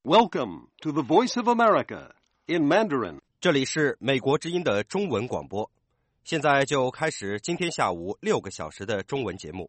Welcome to the Voice of America in Mandarin. 这里是美国之音的中文广播，现在就开始今天下午6个小时的中文节目。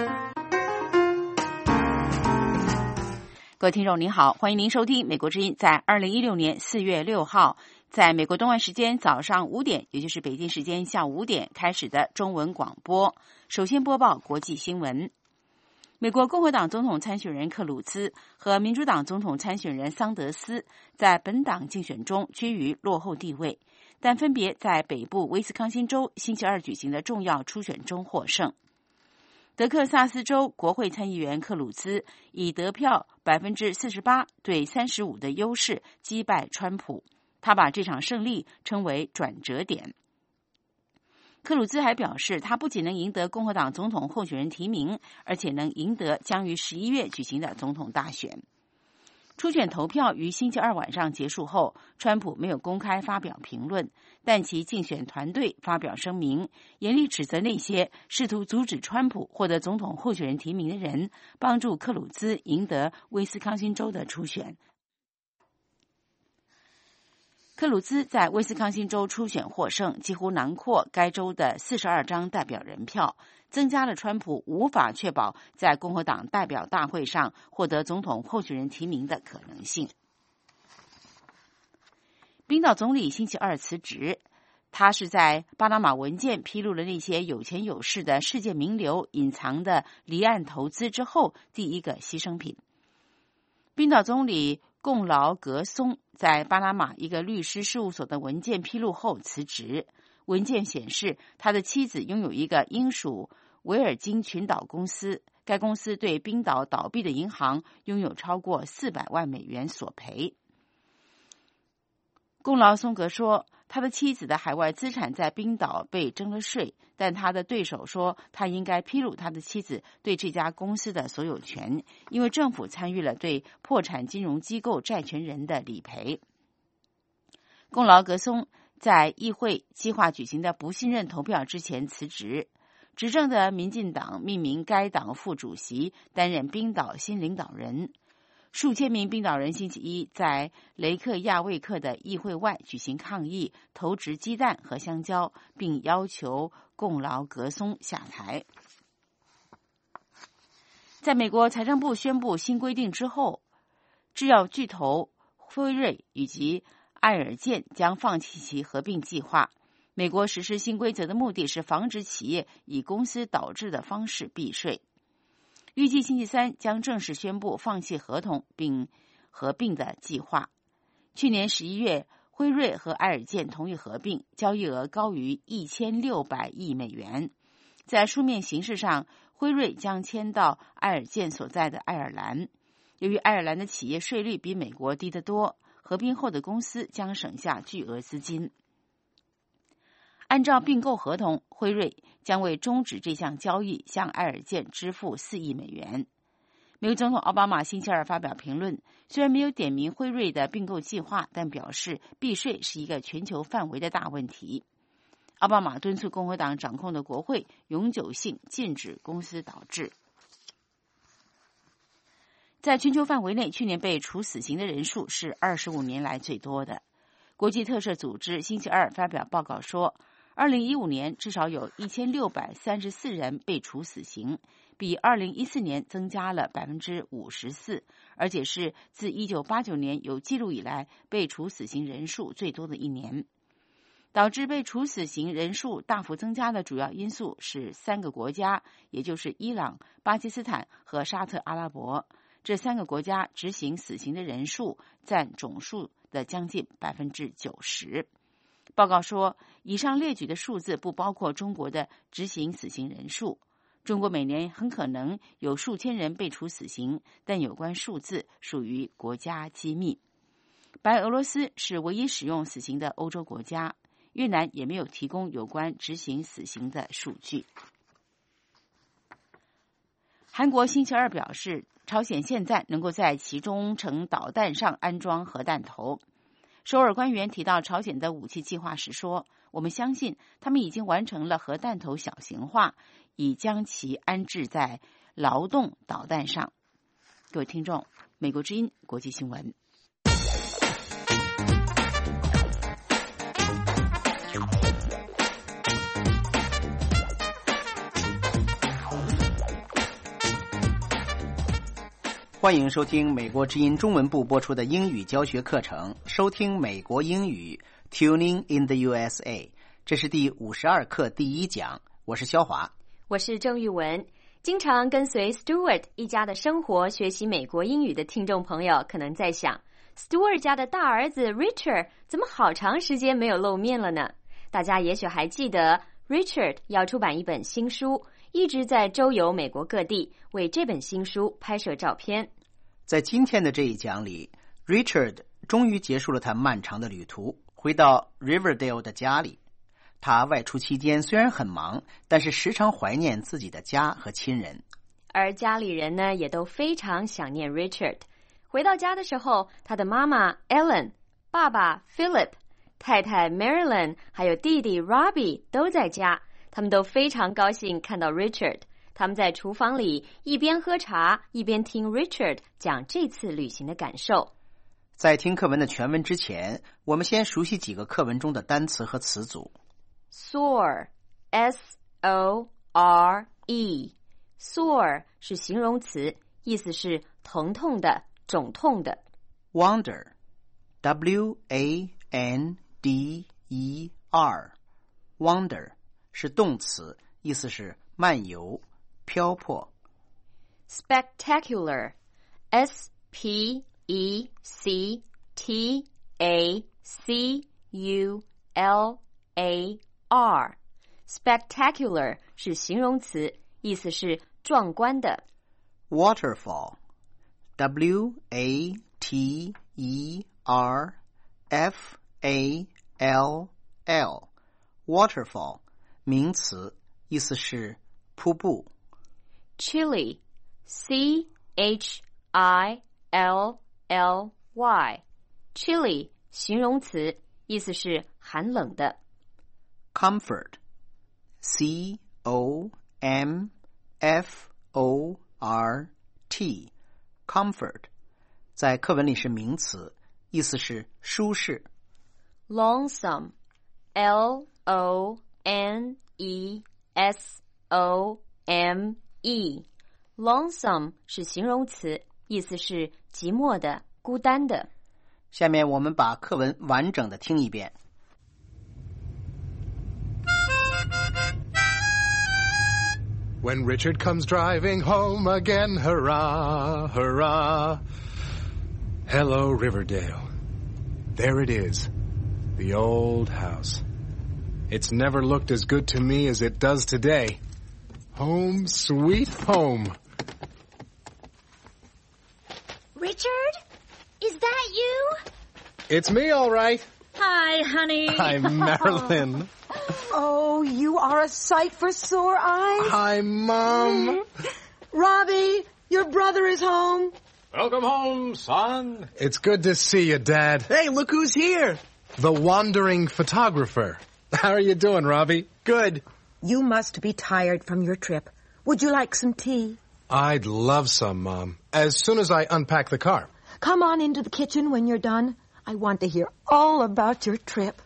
各位听众您好，欢迎您收听美国之音在2016年4月6号在美国东岸时间早上5点，也就是北京时间下午5点开始的中文广播。首先播报国际新闻。美国共和党总统参选人克鲁兹和民主党总统参选人桑德斯在本党竞选中居于落后地位，但分别在北部威斯康星州星期二举行的重要初选中获胜。德克萨斯州国会参议员克鲁兹以得票48%对35%的优势击败川普，他把这场胜利称为转折点。克鲁兹还表示，他不仅能赢得共和党总统候选人提名，而且能赢得将于11月举行的总统大选。初选投票于星期二晚上结束后，川普没有公开发表评论，但其竞选团队发表声明，严厉指责那些试图阻止川普获得总统候选人提名的人，帮助克鲁兹赢得威斯康星州的初选。克鲁兹在威斯康星州初选获胜，几乎囊括该州的42张代表人票，增加了川普无法确保在共和党代表大会上获得总统候选人提名的可能性。冰岛总理星期二辞职，他是在巴拿马文件披露了那些有钱有势的世界名流隐藏的离岸投资之后第一个牺牲品。冰岛总理贡劳格松在巴拿马一个律师事务所的文件披露后辞职。文件显示，他的妻子拥有一个英属维尔京群岛公司，该公司对冰岛倒闭的银行拥有超过400万美元索赔。贡劳松格说，他的妻子的海外资产在冰岛被征了税，但他的对手说他应该披露他的妻子对这家公司的所有权，因为政府参与了对破产金融机构债权人的理赔。贡劳格松在议会计划举行的不信任投票之前辞职，执政的民进党命名该党副主席担任冰岛新领导人。数千名冰岛人星期一在雷克雅未克的议会外举行抗议，投掷鸡蛋和香蕉，并要求贡劳格松下台。在美国财政部宣布新规定之后，制药巨头辉瑞以及爱尔健将放弃其合并计划。美国实施新规则的目的是防止企业以公司倒置的方式避税。预计星期三将正式宣布放弃合同并合并的计划。去年11月，辉瑞和爱尔健同意合并，交易额高于1600亿美元。在书面形式上，辉瑞将迁到爱尔健所在的爱尔兰。由于爱尔兰的企业税率比美国低得多，合并后的公司将省下巨额资金。按照并购合同，辉瑞将为终止这项交易向爱尔健支付4亿美元。美国总统奥巴马星期二发表评论，虽然没有点名辉瑞的并购计划，但表示避税是一个全球范围的大问题。奥巴马敦促共和党掌控的国会永久性禁止公司倒置。在全球范围内，去年被处死刑的人数是25年来最多的。国际特赦组织星期二发表报告说，2015年至少有1634人被处死刑，比2014年增加了54%，而且是自1989年有记录以来被处死刑人数最多的一年。导致被处死刑人数大幅增加的主要因素是3个国家，也就是伊朗、巴基斯坦和沙特阿拉伯。这3个国家执行死刑的人数占总数的将近90%。报告说，以上列举的数字不包括中国的执行死刑人数。中国每年很可能有数千人被处死刑，但有关数字属于国家机密。白俄罗斯是唯一使用死刑的欧洲国家，越南也没有提供有关执行死刑的数据。韩国星期二表示，朝鲜现在能够在其中程导弹上安装核弹头。首尔官员提到朝鲜的武器计划时说，我们相信他们已经完成了核弹头小型化，已将其安置在劳动导弹上。各位听众，美国之音国际新闻。 欢迎收听美国之音中文部播出的英语教学课程，收听美国英语 Tuning in the USA。 这是第52课第一讲，我是肖华， 我是郑玉文。经常跟随 Stuart 一家的生活学习美国英语的听众朋友可能在想， Stuart 家的大儿子 Richard 怎么好长时间没有露面了呢？大家也许还记得 Richard 要出版一本新书，一直在周游美国各地，为这本新书拍摄照片。 在今天的这一讲里， Richard 终于结束了他漫长的旅途，回到 Riverdale 的家里。他外出期间虽然很忙，但是时常怀念自己的家和亲人。 而家里人呢，也都非常想念 Richard。 回到家的时候，他的妈妈 Ellen、 爸爸 Philip、 太太 Marilyn 还有弟弟 Robbie 都在家，他们都非常高兴看到 Richard。 他们在厨房里一边喝茶一边听 Richard 讲这次旅行的感受。 在听课文的全文之前，我们先熟悉几个课文中的单词和词组。 Sore, S-O-R-E， Sore 是形容词，意思是疼痛的、肿痛的。 Wander, W-A-N-D-E-R, Wander 是动詞，意思是漫游、漂泊。 Spectacular, S-P-E-C-T-A-C-U-L-A-R, Spectacular 是形容词，意思是壮观的。 Waterfall, W-A-T-E-R-F-A-L-L, Waterfall 名词，意思是瀑布。 Chilly, C-H-I-L-L-Y, Chilly 形容词，意思是寒冷的。 Comfort, C-O-M-F-O-R-T, Comfort 在课文里是名词，意思是舒适。 Lonesome, L-O-N-E-S-O-M-E, Lonesome 是形容词，意思是寂寞的、孤单的。 下面我们把课文完整的听一遍。 When Richard comes driving home again, hurrah, hurrah. Hello, Riverdale. There it is, the old house. It's never looked as good to me as it does today. Home, sweet home. Richard? Is that you? It's me, all right. Hi, honey. I'm Marilyn. Oh, you are a sight for sore eyes. Hi, Mom. Robbie, your brother is home. Welcome home, son. It's good to see you, Dad. Hey, look who's here. The wandering photographer. How are you doing, Robbie? Good. You must be tired from your trip. Would you like some tea? I'd love some, Mom. As soon as I unpack the car. Come on into the kitchen when you're done. I want to hear all about your trip.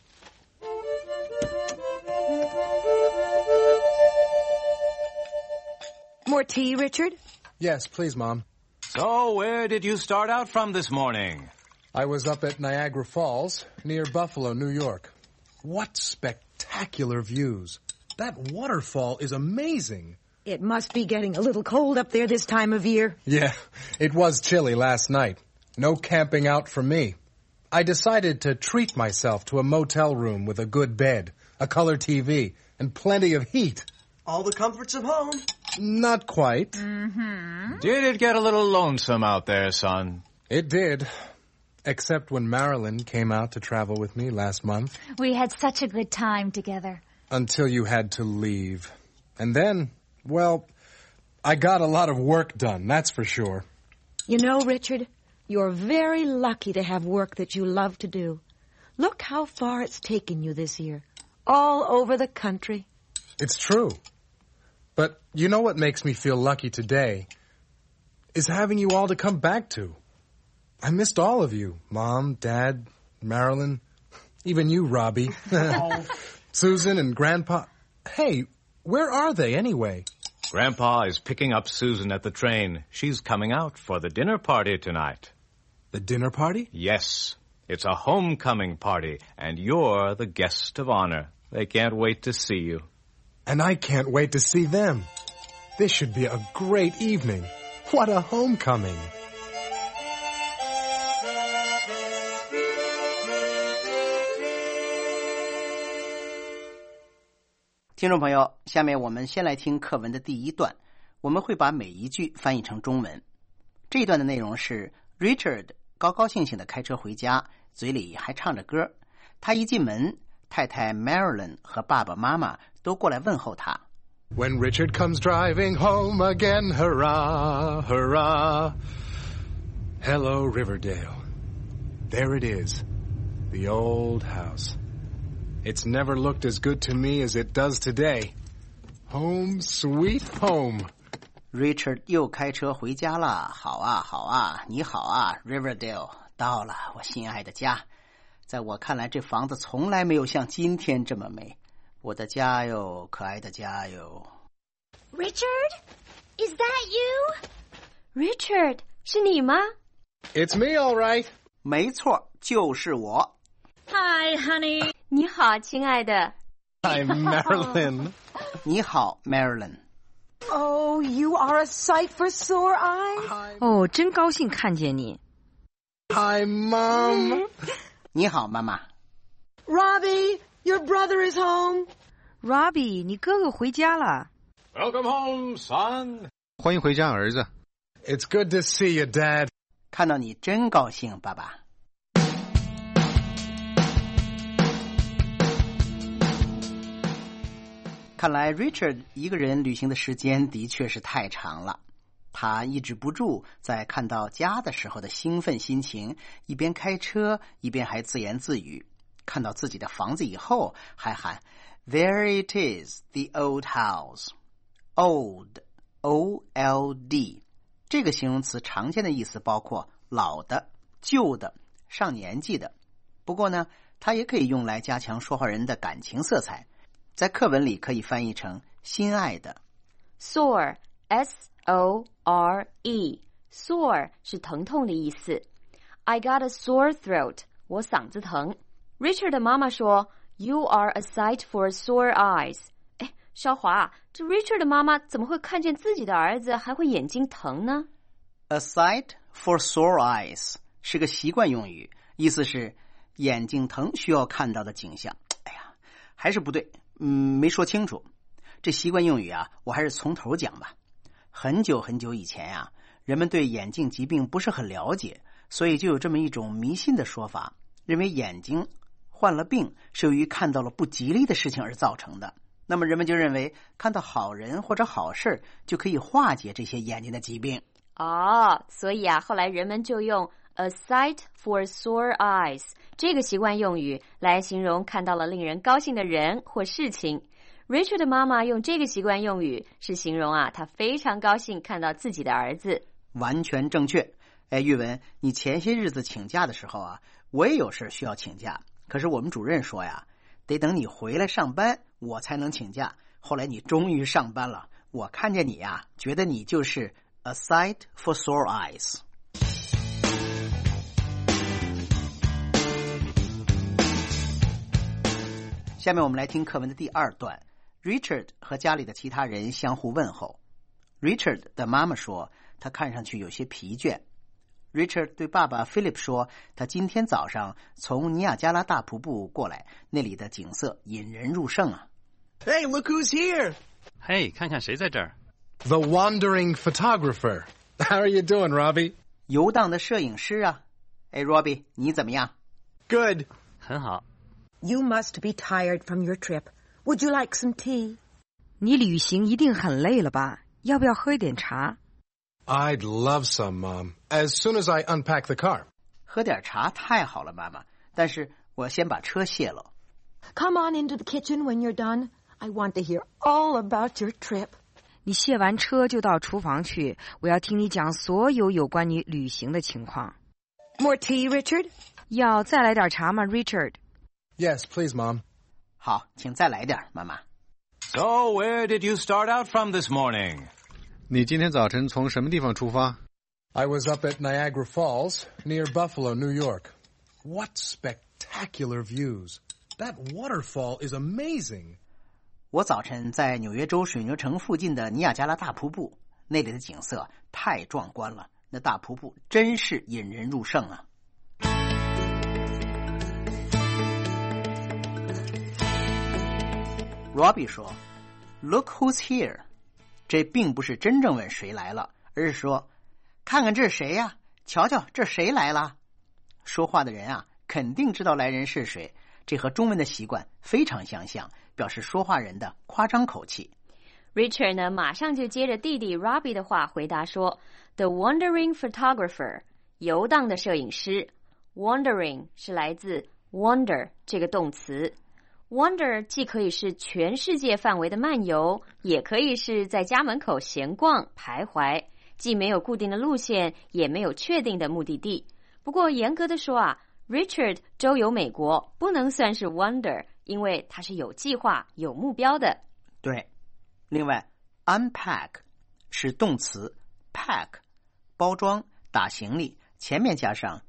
More tea, Richard? Yes, please, Mom. So, where did you start out from this morning? I was up at Niagara Falls, near Buffalo, New York. What spectacular views. That waterfall is amazing. It must be getting a little cold up there this time of year. Yeah, it was chilly last night. No camping out for me. I decided to treat myself to a motel room with a good bed, a color TV, and plenty of heat. All the comforts of home. Not quite. Did it get a little lonesome out there, son? It did. Except when Marilyn came out to travel with me last month. We had such a good time together. Until you had to leave. And then, well, I got a lot of work done, that's for sure. You know, Richard, you're very lucky to have work that you love to do. Look how far it's taken you this year. All over the country. It's true. But you know what makes me feel lucky today? Is having you all to come back to. I missed all of you. Mom, Dad, Marilyn, even you, Robbie. Susan and Grandpa. Hey, where are they anyway? Grandpa is picking up Susan at the train. She's coming out for the dinner party tonight. The dinner party? Yes. It's a homecoming party, and you're the guest of honor. They can't wait to see you. And I can't wait to see them. This should be a great evening. What a homecoming. 听众朋友，下面我们先来听课文的第一段，我们会把每一句翻译成中文。这一段的内容是 Richard 高高兴兴地开车回家，嘴里还唱着歌。他一进门，太太 Marilyn 和爸爸妈妈都过来问候他。 When Richard comes driving home again, hurrah, hurrah. Hello, Riverdale. There it is, the old house. It's never looked as good to me as it does today. Home, sweet home. Richard 又开车回家了。好啊，好啊，你好啊 ，Riverdale， 到了，我心爱的家。在我看来，这房子从来没有像今天这么美。我的家哟，可爱的家哟。 Richard? Is that you? Richard, 是你吗？ It's me, all right. 没错，就是我。 Hi, honey. 你好，亲爱的。 I'm Marilyn. 你好 ，Marilyn。Oh, you are a sight for sore eyes. 哦，真高兴看见你。 Hi, Mom. 你好，妈妈。 Robbie, your brother is home. Robbie， 你哥哥回家了。 Welcome home, son. 欢迎回家，儿子。 It's good to see you, Dad. 看到你真高兴，爸爸。看来 Richard 一个人旅行的时间的确是太长了，他抑制不住在看到家的时候的兴奋心情，一边开车一边还自言自语，看到自己的房子以后还喊 There it is, the old house. Old, O-L-D 这个形容词常见的意思包括老的、旧的、上年纪的，不过呢它也可以用来加强说话人的感情色彩，在课文里可以翻译成心爱的。 Sore, S-O-R-E Sore 是疼痛的意思。 I got a sore throat 我嗓子疼。 Richard 的妈妈说 You are a sight for sore eyes。 哎，肖华，这 Richard 的妈妈怎么会看见自己的儿子还会眼睛疼呢？ A sight for sore eyes 是个习惯用语，意思是眼睛疼需要看到的景象。哎呀，还是不对，没说清楚。这习惯用语啊，我还是从头讲吧。很久很久以前呀，人们对眼镜疾病不是很了解，所以就有这么一种迷信的说法，认为眼睛患了病是由于看到了不吉利的事情而造成的。那么人们就认为看到好人或者好事就可以化解这些眼睛的疾病。 哦，所以啊，后来人们就用 a sight for sore eyes 这个习惯用语来形容看到了令人高兴的人或事情。Richard 的妈妈用这个习惯用语是形容啊，她非常高兴看到自己的儿子。 完全正确。哎，玉文，你前些日子请假的时候啊，我也有事需要请假，可是我们主任说呀，得等你回来上班我才能请假。后来你终于上班了，我看见你呀，觉得你就是 a sight for sore eyes。 下面我们来听课文的第二段。 Richard 和家里的其他人相互问候。 Richard 的妈妈说他看上去有些疲倦。 Richard 对爸爸 Philip 说他今天早上从尼亚加拉大瀑布过来，那里的景色引人入胜啊。 Hey, look who's here. 嘿，看看谁在这儿。 The wandering photographer. How are you doing, Robbie? 游荡的摄影师啊。哎 Robbie 你怎么样？ Good. 很好。 You must be tired from your trip. Would you like some tea? 你旅行一定很累了吧？要不要喝一点茶？ I'd love some, Mom, as soon as I unpack the car. 喝点茶太好了，妈妈。但是我先把车卸了。 Come on into the kitchen when you're done. I want to hear all about your trip. 你卸完车就到厨房去，我要听你讲所有有关你旅行的情况。 More tea, Richard? 要再来点茶吗 Richard? Yes, please, Mom. 好，请再来点，妈妈。 So, where did you start out from this morning? 你今天早晨从什么地方出发？ I was up at Niagara Falls, near Buffalo, New York. What spectacular views. That waterfall is amazing. 我早晨在纽约州水牛城附近的尼亚加拉大瀑布，那里的景色太壮观了，那大瀑布真是引人入胜啊。Robbie 说 Look who's here. 这并不是真正问谁来了，而是说看看这是谁呀，瞧瞧这谁来了。说话的人啊肯定知道来人是谁，这和中文的习惯非常相像，表示说话人的夸张口气。 Richard 呢马上就接着弟弟 Robbie 的话回答说 The wandering photographer, 游荡的摄影师。 Wandering 是来自 wander 这个动词。Wander 既可以是全世界范围的漫游，也可以是在家门口闲逛徘徊，既没有固定的路线，也没有确定的目的地。不过严格的说啊 Richard 周游美国不能算是 wander， 因为他是有计划有目标的。 对，另外 unpack 是动词 pack 包装打行李，前面加上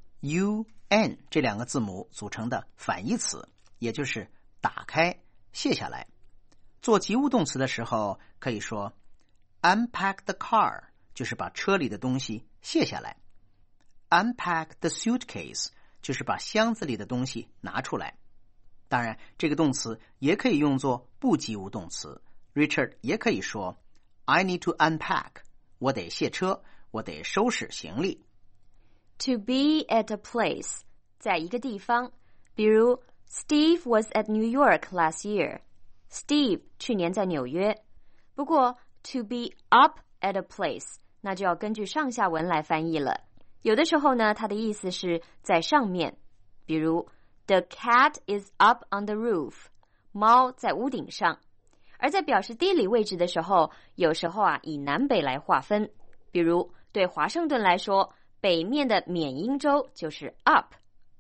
un 这两个字母组成的反义词，也就是打开卸下来。做及物动词的时候可以说 unpack the car， 就是把车里的东西卸下来。 unpack the suitcase 就是把箱子里的东西拿出来。当然这个动词也可以用作不及物动词， Richard 也可以说 I need to unpack， 我得卸车，我得收拾行李。 To be at a place 在一个地方，比如Steve was at New York last year. Steve 去年在纽约。不过 to be up at a place 那就要根据上下文来翻译了。有的时候呢，它的意思是在上面，比如 The cat is up on the roof. 猫在屋顶上。而在表示地理位置的时候，有时候以南北来划分。比如对华盛顿来说，北面的缅因州就是 up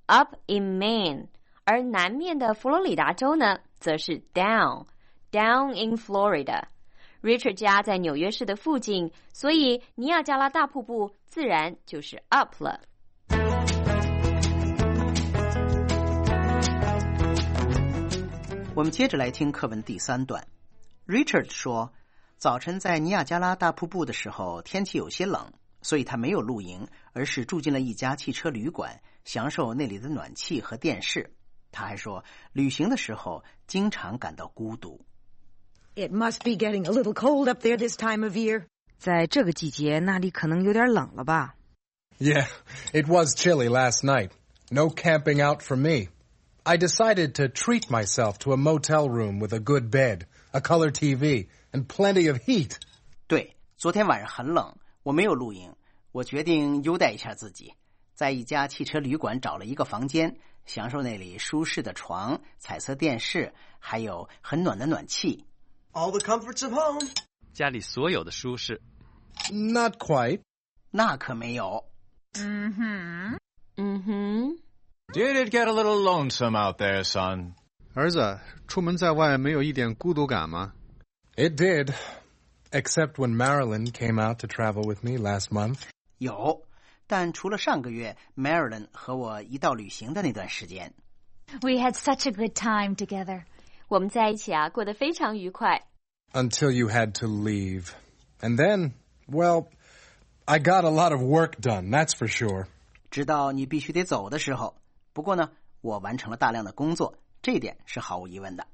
in Maine。而南面的佛罗里达州呢，则是 down in Florida。 Richard 家在纽约市的附近，所以尼亚加拉大瀑布自然就是 up 了。 我们接着来听课文第3段。 Richard 说早晨在尼亚加拉大瀑布的时候天气有些冷，所以他没有露营，而是住进了一家汽车旅馆，享受那里的暖气和电视。他还说旅行的时候经常感到孤独。 It must be getting a little cold up there this time of year. 在这个季节那里可能有点冷了吧。 Yeah, it was chilly last night. No camping out for me. I decided to treat myself to a motel room with a good bed, a color TV, and plenty of heat. 对，昨天晚上很冷，我没有露营，我决定优待一下自己，在一家汽车旅馆找了一个房间，享受那里舒适的床、彩色电视，还有很暖的暖气。 All the comforts of home. 家里所有的舒适。 Not quite. 那可没有。 Did it get a little lonesome out there, son? 儿子，出门在外没有一点孤独感吗？ It did, except when Marilyn came out to travel with me last month. 有，但除了上个月 Marilyn 和我一道旅行的那段时间。 We had such a good time together. 我们在一起过得非常愉快。 Until you had to leave. And then, well, I got a lot of work done, that's for sure. 直到你必须得走的时候。不过呢，我完成了大量的工作，这一点是毫无疑问的。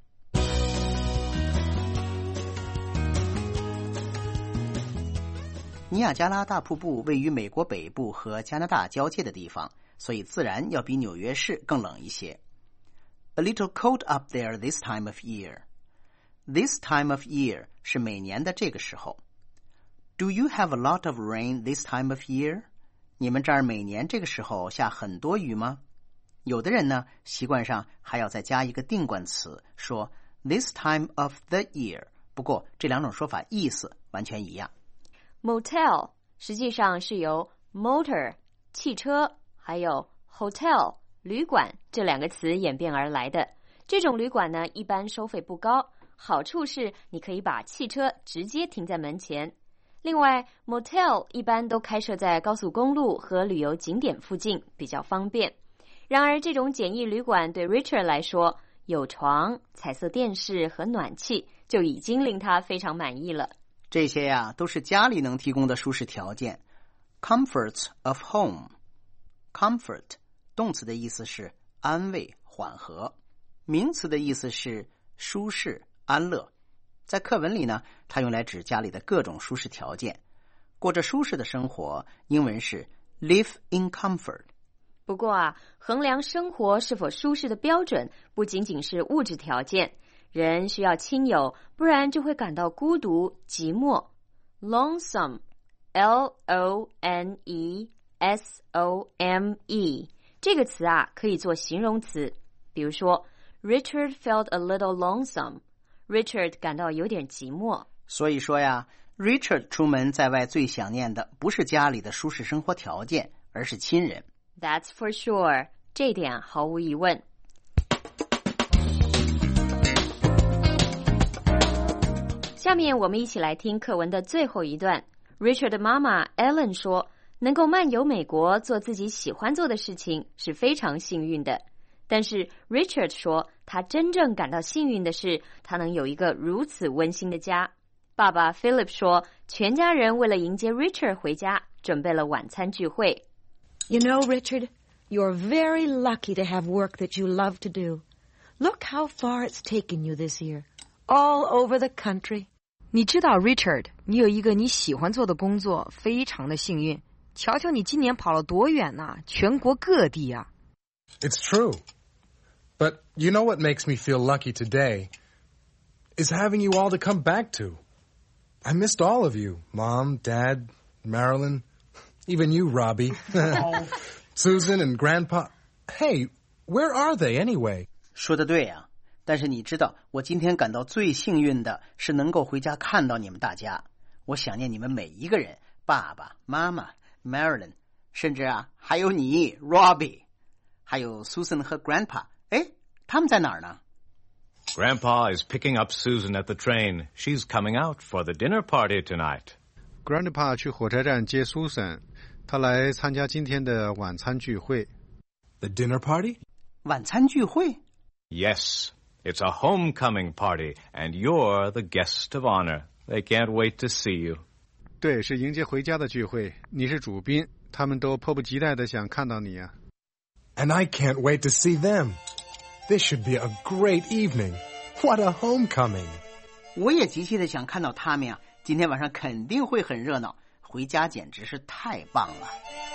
尼亚加拉大瀑布位于美国北部和加拿大交界的地方，所以自然要比纽约市更冷一些。A little cold up there this time of year. This time of year 是每年的这个时候。Do you have a lot of rain this time of year? 你们这儿每年这个时候下很多雨吗？有的人呢，习惯上还要再加一个定冠词，说 this time of the year。不过这两种说法意思完全一样。 Motel 实际上是由 motor 汽车还有 hotel 旅馆这两个词演变而来的。这种旅馆呢，一般收费不高，好处是你可以把汽车直接停在门前。另外 motel 一般都开设在高速公路和旅游景点附近，比较方便。然而这种简易旅馆对 Richard 来说，有床、彩色电视和暖气就已经令他非常满意了。 这些呀，都是家里能提供的舒适条件。Comforts of home. Comfort 动词的意思是安慰、缓和，名词的意思是舒适、安乐。在课文里呢，它用来指家里的各种舒适条件。过着舒适的生活，英文是 live in comfort。 不过啊，衡量生活是否舒适的标准不仅仅是物质条件，人需要亲友，不然就会感到孤独、寂寞。Lonesome, L-O-N-E-S-O-M-E 这个词啊，可以做形容词。比如说 Richard felt a little lonesome. Richard 感到有点寂寞。 所以说呀， Richard 出门在外最想念的不是家里的舒适生活条件，而是亲人。 That's for sure. 这点毫无疑问。下面我们一起来听课文的最后一段。Richard 的妈妈 Ellen 说，能够漫游美国做自己喜欢做的事情是非常幸运的。但是 Richard 说，他真正感到幸运的是，他能有一个如此温馨的家。爸爸 Philip 说，全家人为了迎接 Richard 回家，准备了晚餐聚会。 You know, Richard, you're very lucky to have work that you love to do. Look how far it's taken you this year, all over the country. 你知道 Richard, 你有一个你喜欢做的工作，非常的幸运。瞧瞧你今年跑了多远啊，全国各地啊。 It's true. But you know what makes me feel lucky today is having you all to come back to. I missed all of you, Mom, Dad, Marilyn, even you, Robbie, Susan and Grandpa. Hey, where are they anyway? 说得对呀，但是你知道，我今天感到最幸运的是能够回家看到你们大家。我想念你们每一个人，爸爸妈妈 Marilyn， 甚至啊还有你 Robbie， 还有 Susan 和 Grandpa。哎，他们在哪儿呢？ Grandpa is picking up Susan at the train. She's coming out for the dinner party tonight. Grandpa 去火车站接 Susan， 他来参加今天的晚餐聚会。 The dinner party? 晚餐聚会？ Yes, it's a homecoming party, and you're the guest of honor. They can't wait to see you. 对，是迎接回家的聚会，你是主宾，他们都迫不及待地想看到你啊。 And I can't wait to see them. This should be a great evening. What a homecoming. 我也极其的想看到他们呀，今天晚上肯定会很热闹，回家简直是太棒了。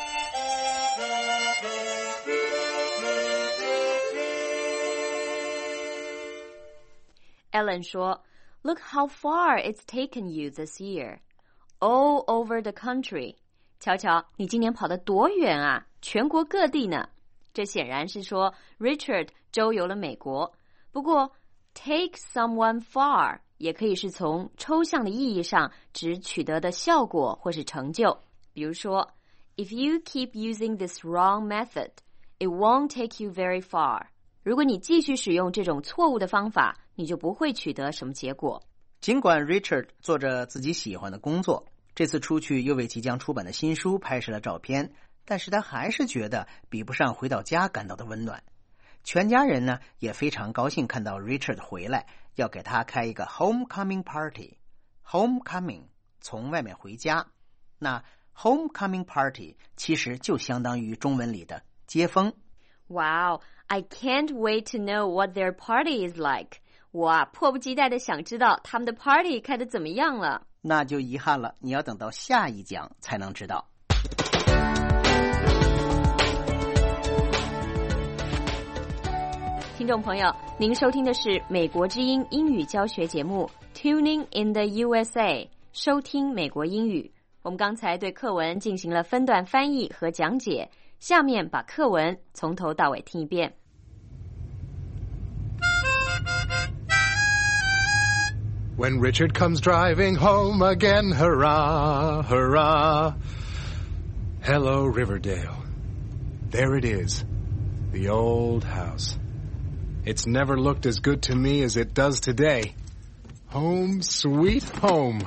Ellen 说 Look how far it's taken you this year. All over the country. 瞧瞧，你今年跑得多远啊，全国各地呢。这显然是说 Richard 周游了美国。不过 take someone far 也可以是从抽象的意义上指取得的效果或是成就。比如说 If you keep using this wrong method, it won't take you very far. 如果你继续使用这种错误的方法，你就不会取得什么结果。 尽管 Richard 做着自己喜欢的工作，这次出去又为即将出版的新书拍摄了照片，但是他还是觉得比不上回到家感到的温暖。全家人呢也非常高兴看到 Richard 回来，要给他开一个 homecoming party。 homecoming 从外面回家，那 homecoming party 其实就相当于中文里的接风。 Wow, I can't wait to know what their party is like. 我啊迫不及待的想知道他们的 party 开得怎么样了。 那就遗憾了，你要等到下一讲才能知道。 听众朋友，您收听的是美国之音英语教学节目 Tuning in the USA， 收听美国英语。我们刚才对课文进行了分段翻译和讲解，下面把课文从头到尾听一遍。 When Richard comes driving home again, hurrah, hurrah. Hello, Riverdale. There it is, the old house. It's never looked as good to me as it does today. Home sweet home.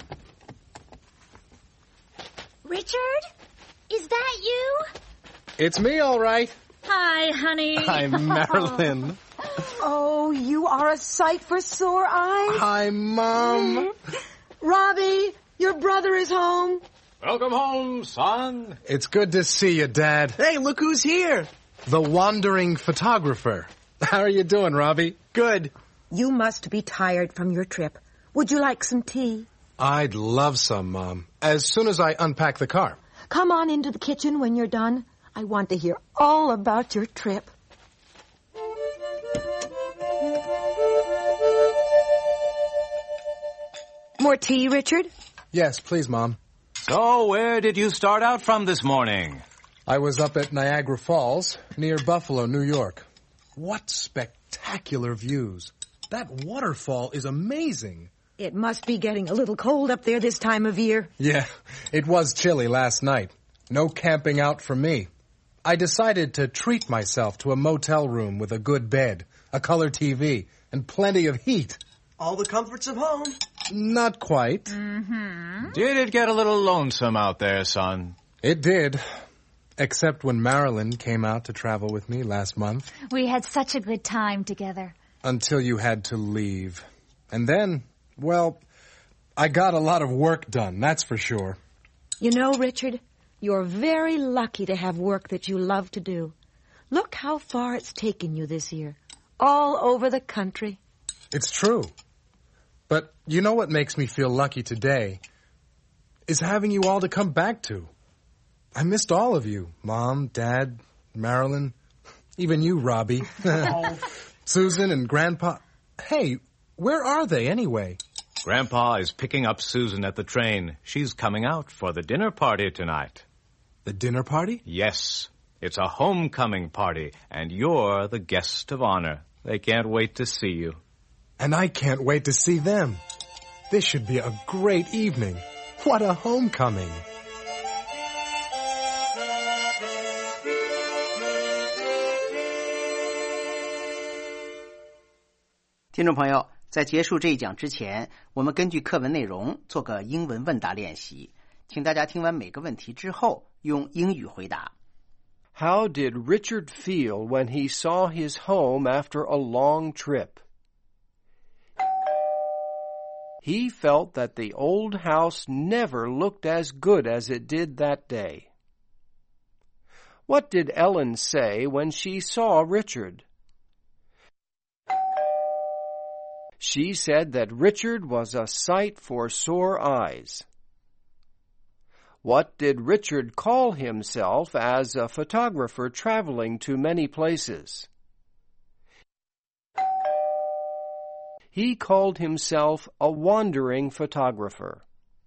Richard? Is that you? It's me, all right. Hi, honey. Hi, Marilyn. Oh, you are a sight for sore eyes. Hi, Mom. Robbie, your brother is home. Welcome home, son. It's good to see you, Dad. Hey, look who's here. The wandering photographer. How are you doing, Robbie? Good. You must be tired from your trip. Would you like some tea? I'd love some, Mom. As soon as I unpack the car. Come on into the kitchen when you're done. I want to hear all about your trip. More tea, Richard? Yes, please, Mom. So, where did you start out from this morning? I was up at Niagara Falls, near Buffalo, New York. What spectacular views. That waterfall is amazing. It must be getting a little cold up there this time of year. Yeah, it was chilly last night. No camping out for me. I decided to treat myself to a motel room with a good bed, a color TV, and plenty of heat. All the comforts of home. Not quite. Did it get a little lonesome out there, son? It did. Except when Marilyn came out to travel with me last month. We had such a good time together. Until you had to leave. And then, well, I got a lot of work done, that's for sure. You know, Richard, you're very lucky to have work that you love to do. Look how far it's taken you this year. All over the country. It's true. But you know what makes me feel lucky today? Is having you all to come back to. I missed all of you. Mom, Dad, Marilyn, even you, Robbie. Susan and Grandpa. Hey, where are they anyway? Grandpa is picking up Susan at the train. She's coming out for the dinner party tonight. The dinner party? Yes. It's a homecoming party, and you're the guest of honor. They can't wait to see you. And I can't wait to see them. This should be a great evening. What a homecoming. 听众朋友，在结束这一讲之前，我们根据课文内容做个英文问答练习，请大家听完每个问题之后用英语回答。 How did Richard feel when he saw his home after a long trip? He felt that the old house never looked as good as it did that day. What did Ellen say when she saw Richard? She said that Richard was a sight for sore eyes. What did Richard call himself as a photographer traveling to many places? He called himself a wandering photographer.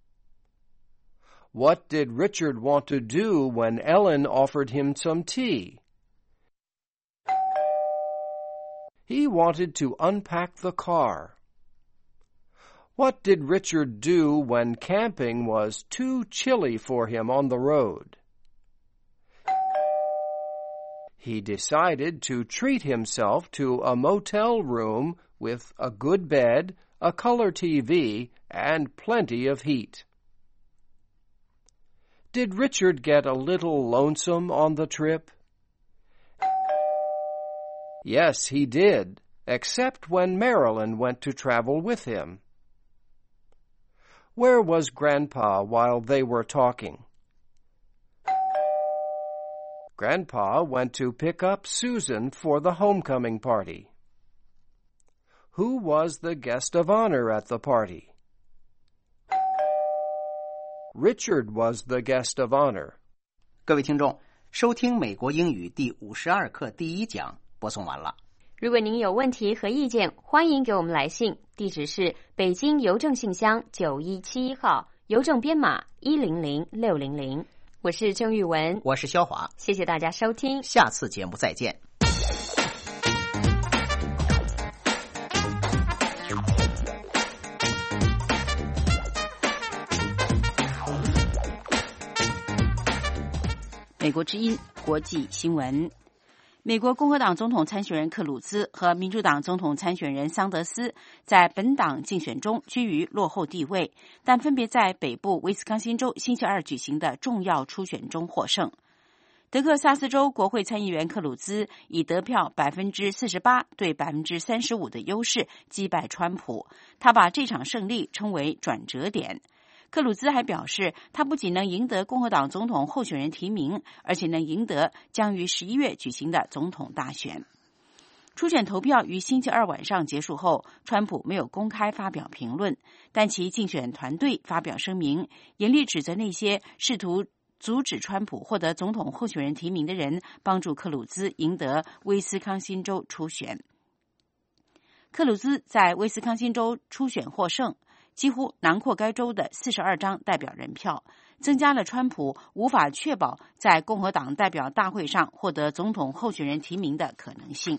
What did Richard want to do when Ellen offered him some tea? He wanted to unpack the car. What did Richard do when camping was too chilly for him on the road? He decided to treat himself to a motel room with a good bed, a color TV, and plenty of heat. Did Richard get a little lonesome on the trip? Yes, he did, except when Marilyn went to travel with him. Where was Grandpa while they were talking? Grandpa went to pick up Susan for the homecoming party. Who was the guest of honor at the party? Richard was the guest of honor. 各位听众，收听美国英语第52课第1讲播送完了。 如果您有问题和意见，欢迎给我们来信，地址是北京邮政信箱9171号，邮政编码100600。我是郑玉文， 我是肖华， 谢谢大家收听， 下次节目再见。 美国之音国际新闻。美国共和党总统参选人克鲁兹和民主党总统参选人桑德斯在本党竞选中居于落后地位，但分别在北部威斯康星州星期二举行的重要初选中获胜。德克萨斯州国会参议员克鲁兹以得票 48% 对 35% 的优势击败川普，他把这场胜利称为转折点。克鲁兹还表示，他不仅能赢得共和党总统候选人提名，而且能赢得将于11月举行的总统大选。初选投票于星期二晚上结束后，川普没有公开发表评论，但其竞选团队发表声明，严厉指责那些试图阻止川普获得总统候选人提名的人帮助克鲁兹赢得威斯康星州初选。克鲁兹在威斯康星州初选获胜，几乎囊括该州的42张代表人票，增加了川普无法确保在共和党代表大会上获得总统候选人提名的可能性。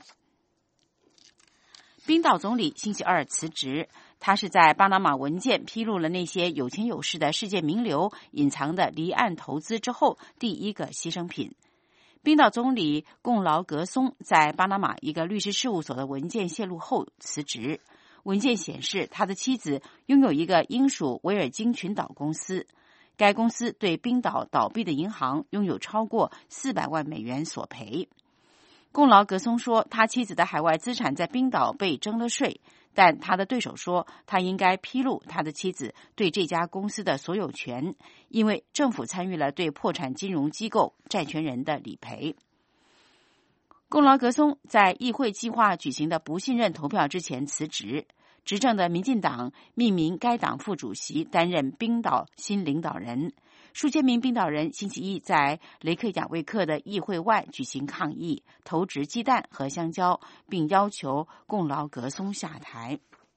冰岛总理星期二辞职，他是在巴拿马文件披露了那些有钱有势的世界名流隐藏的离岸投资之后第一个牺牲品。冰岛总理贡劳格松在巴拿马一个律师事务所的文件泄露后辞职。文件显示，他的妻子拥有一个英属维尔京群岛公司，该公司对冰岛倒闭的银行拥有超过400万美元索赔。贡劳格松说，他妻子的海外资产在冰岛被征了税，但他的对手说，他应该披露他的妻子对这家公司的所有权，因为政府参与了对破产金融机构债权人的理赔。贡劳格松在议会计划举行的不信任投票之前辞职，执政的民进党命名该党副主席担任冰岛新领导人。数千名冰岛人星期一在雷克雅未克的议会外举行抗议，投掷鸡蛋和香蕉，并要求贡劳格松下台。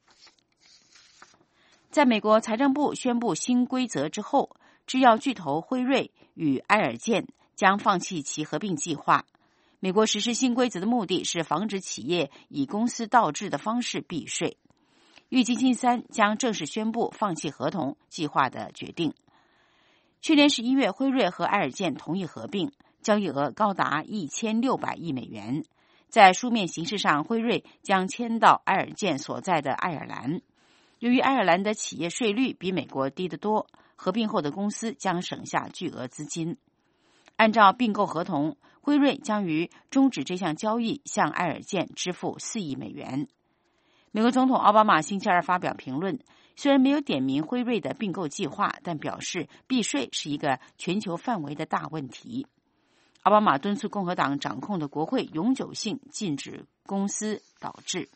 在美国财政部宣布新规则之后，制药巨头辉瑞与埃尔健将放弃其合并计划。美国实施新规则的目的是防止企业以公司倒置的方式避税。预计星期三将正式宣布放弃合同计划的决定。去年11月，辉瑞和埃尔健同意合并，交易额高达1600亿美元。在书面形式上，辉瑞将迁到埃尔健所在的爱尔兰。由于爱尔兰的企业税率比美国低得多，合并后的公司将省下巨额资金。按照并购合同，辉瑞将于终止这项交易向埃尔健支付4亿美元。美国总统奥巴马星期二发表评论，虽然没有点名辉瑞的并购计划，但表示避税是一个全球范围的大问题。奥巴马敦促共和党掌控的国会永久性禁止公司倒置。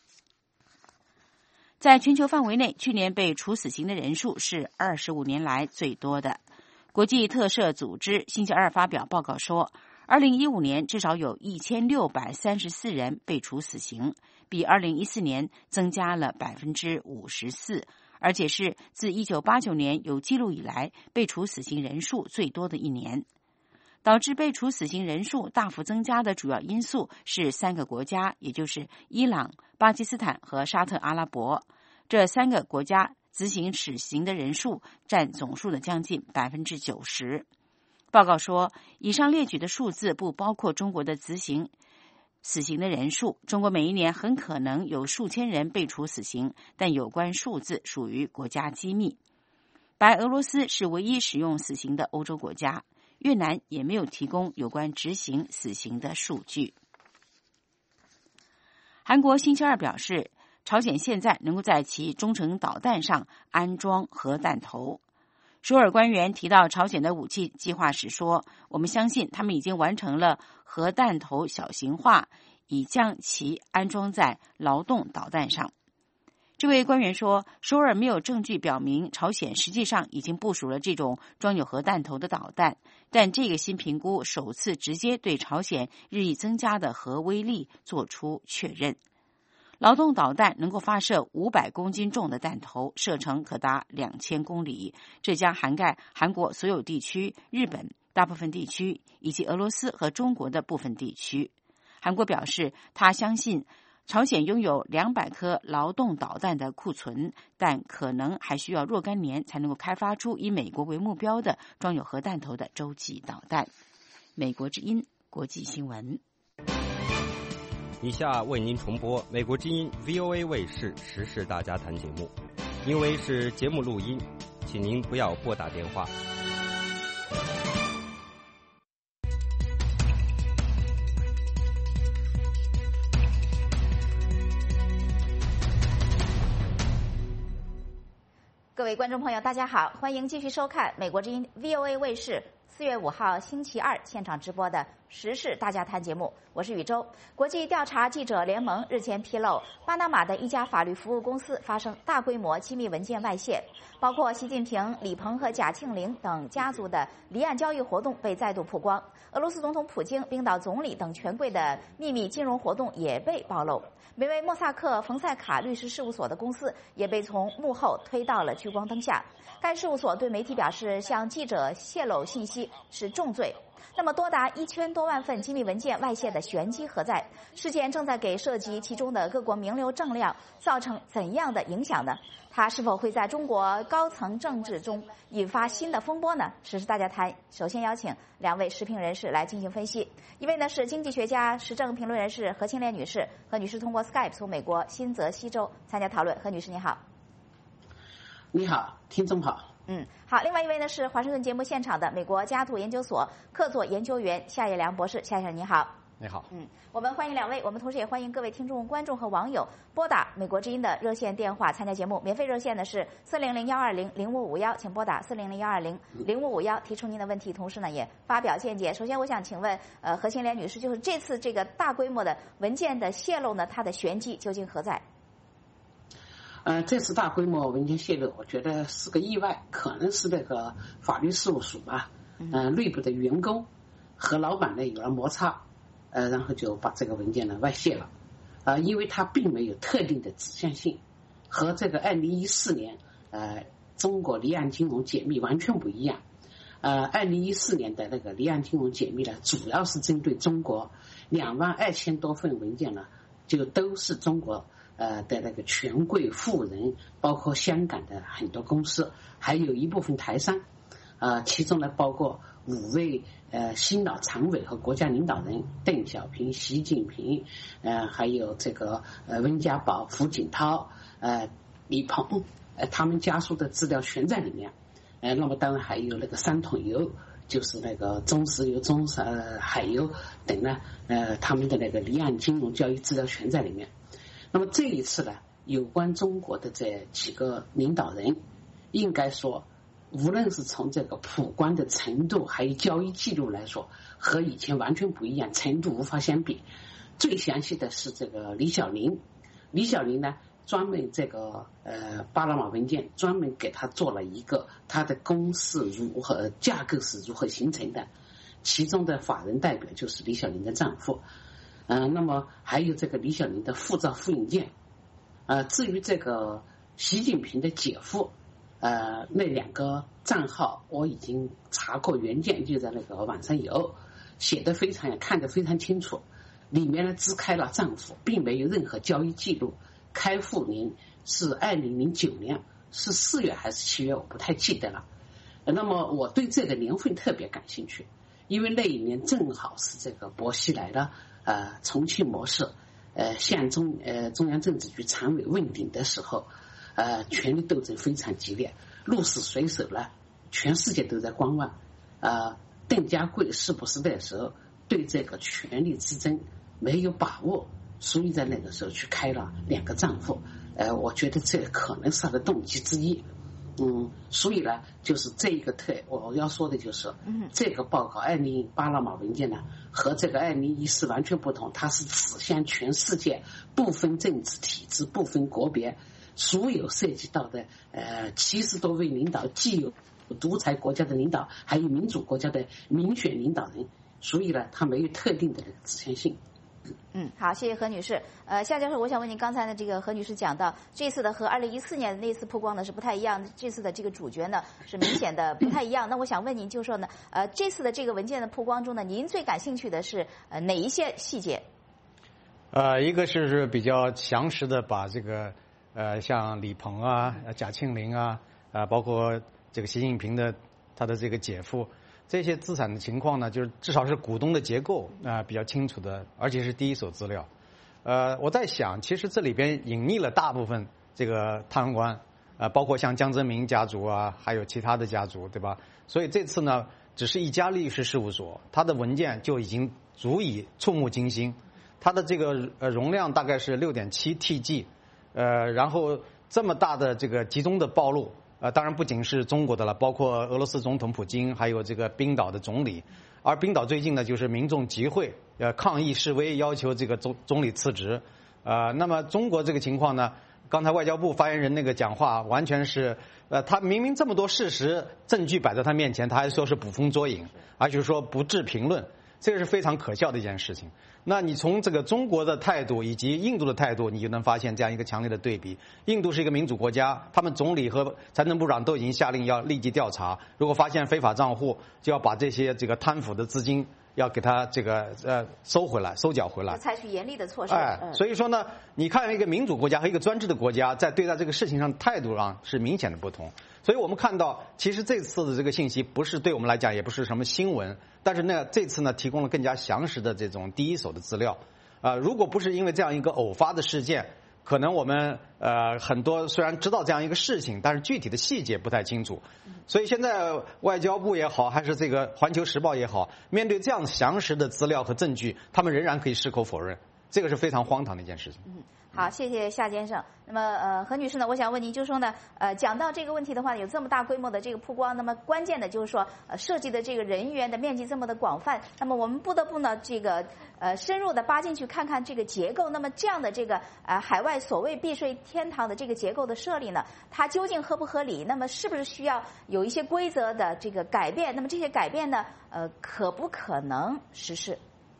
在全球范围内，去年被处死刑的人数是25年来最多的。国际特赦组织星期二发表报告说，2015年至少有1634人被处死刑，比2014年增加了 54%， 而且是自1989年有记录以来被处死刑人数最多的一年。导致被处死刑人数大幅增加的主要因素是3个国家，也就是伊朗、巴基斯坦和沙特阿拉伯。这3个国家执行死刑的人数占总数的将近 90%。 报告说，以上列举的数字不包括中国的执行死刑的人数。中国每一年很可能有数千人被处死刑，但有关数字属于国家机密。白俄罗斯是唯一使用死刑的欧洲国家，越南也没有提供有关执行死刑的数据。韩国星期二表示，朝鲜现在能够在其中程导弹上安装核弹头。首尔官员提到朝鲜的武器计划时说，我们相信他们已经完成了核弹头小型化，已将其安装在劳动导弹上。这位官员说，首尔没有证据表明朝鲜实际上已经部署了这种装有核弹头的导弹，但这个新评估首次直接对朝鲜日益增加的核威力做出确认。劳动导弹能够发射500公斤重的弹头，射程可达2000公里，这将涵盖韩国所有地区、日本大部分地区以及俄罗斯和中国的部分地区。韩国表示，他相信朝鲜拥有200颗劳动导弹的库存，但可能还需要若干年才能够开发出以美国为目标的装有核弹头的洲际导弹。 美国之音国际新闻。 以下为您重播美国之音 VOA 卫视时事大家谈节目，因为是节目录音，请您不要拨打电话。 各位观众朋友，大家好，欢迎继续收看美国之音 VOA 卫视4月5号星期二现场直播的时事大家谈节目，我是宇宙。国际调查记者联盟日前披露，巴拿马的一家法律服务公司发生大规模机密文件外泄，包括习近平、李鹏和贾庆林等家族的离岸交易活动被再度曝光，俄罗斯总统普京、冰岛总理等权贵的秘密金融活动也被暴露。名为莫萨克冯塞卡律师事务所的公司也被从幕后推到了聚光灯下。该事务所对媒体表示，向记者泄露信息是重罪。那么多达1000多万份机密文件外泄的玄机何在？事件正在给涉及其中的各国名流政要造成怎样的影响呢？它是否会在中国高层政治中引发新的风波呢？时事大家谈首先邀请2位时评人士来进行分析。一位呢是经济学家、时政评论人士何清莲女士，何女士通过 Skype 从美国新泽西州参加讨论。何女士你好。 你好，听众好。 好。另外一位呢是华盛顿节目现场的美国加图研究所客座研究员夏叶良博士。夏先生你好。 你好。 我们欢迎2位，我们同时也欢迎各位听众、观众和网友拨打美国之音的热线电话参加节目。免费热线呢是400-120-0551，请拨打400-120-0551提出您的问题，同时呢也发表见解。首先我想请问何清莲女士，就是这次这个大规模的文件的泄露呢，它的玄机究竟何在？ 这次大规模文件泄露，我觉得是个意外，可能是那个法律事务所吧，内部的员工和老板呢有了摩擦，然后就把这个文件呢外泄了，因为它并没有特定的指向性，和这个2014年中国离岸金融解密完全不一样。2014年的那个离岸金融解密呢，主要是针对中国22000多份文件呢，就都是中国的那个权贵富人，包括香港的很多公司，还有一部分台商，其中呢包括5位新老常委和国家领导人，邓小平、习近平，还有这个温家宝、胡锦涛、李鹏，他们家属的资料全在里面。那么当然还有那个3桶油，就是那个中石油、海油等呢，他们的那个离岸金融交易资料全在里面。那么这一次呢，有关中国的这几个领导人，应该说无论是从这个曝光的程度还有交易记录来说，和以前完全不一样，程度无法相比。最详细的是这个李小林呢，专门这个巴拿马文件专门给他做了一个他的公式如何，架构是如何形成的，其中的法人代表就是李小林的丈夫。那么还有这个李小林的护照复印件，至于这个习近平的姐夫，那2个账号我已经查过原件，就在那个网上有，写得非常看得非常清楚，里面呢只开了丈夫，并没有任何交易记录，开户年是2009年，是4月还是7月我不太记得了。那么我对这个年份特别感兴趣，因为那一年正好是这个薄熙来的重庆模式向中央政治局常委问鼎的时候，权力斗争非常激烈，鹿死谁手呢？全世界都在观望。邓家贵是不是那时候对这个权力之争没有把握，所以在那个时候去开了2个账户？我觉得这可能是他的动机之一。所以呢，就是这一个我要说的就是，这个报告巴拿马文件呢，和这个2014完全不同，它是指向全世界，不分政治体制，不分国别，所有涉及到的70多位领导，既有独裁国家的领导，还有民主国家的民选领导人，所以呢，它没有特定的那个指向性。 好，谢谢何女士。夏教授，我想问您，刚才的这个何女士讲到，这次的和2014年的那次曝光呢是不太一样的，这次的这个主角呢是明显的不太一样。那我想问您，就是说呢，这次的这个文件的曝光中呢，您最感兴趣的是哪一些细节？ 一个是比较详实的把这个像李鹏啊、贾庆林啊，包括这个习近平的他的这个姐夫， 这些资产的情况呢，就是至少是股东的结构比较清楚的，而且是第一手资料。我在想，其实这里边隐匿了大部分这个贪官，包括像江泽民家族啊，还有其他的家族，对吧？所以这次呢，只是一家律师事务所，它的文件就已经足以触目惊心。它的这个容量大概是6.7 TG，然后这么大的这个集中的暴露，当然不仅是中国的了，包括俄罗斯总统普京，还有这个冰岛的总理。而冰岛最近呢，就是民众集会，抗议示威，要求这个总理辞职。那么中国这个情况呢，刚才外交部发言人那个讲话完全是，他明明这么多事实证据摆在他面前，他还说是捕风捉影，而且说不置评论，这个是非常可笑的一件事情。那你从这个中国的态度以及印度的态度，你就能发现这样一个强烈的对比。印度是一个民主国家，他们总理和财政部长都已经下令要立即调查，如果发现非法账户，就要把这些这个贪腐的资金要给他这个收回来、收缴回来， 采取严厉的措施。 所以说呢，你看一个民主国家和一个专制的国家在对待这个事情上态度上是明显的不同。所以我们看到，其实这次的这个信息不是对我们来讲也不是什么新闻，但是呢，这次呢提供了更加详实的这种第一手的资料。如果不是因为这样一个偶发的事件，可能我们很多虽然知道这样一个事情，但是具体的细节不太清楚。所以现在外交部也好，还是这个环球时报也好，面对这样详实的资料和证据，他们仍然可以矢口否认，这个是非常荒唐的一件事情。 好，谢谢夏先生。那么何女士呢，我想问您，就是说呢，讲到这个问题的话，有这么大规模的这个曝光，那么关键的就是说，涉及的这个人员的面积这么的广泛，那么我们不得不呢，这个深入的扒进去看看这个结构。那么这样的这个海外所谓避税天堂的这个结构的设立呢，它究竟合不合理？那么是不是需要有一些规则的这个改变？那么这些改变呢，可不可能实施？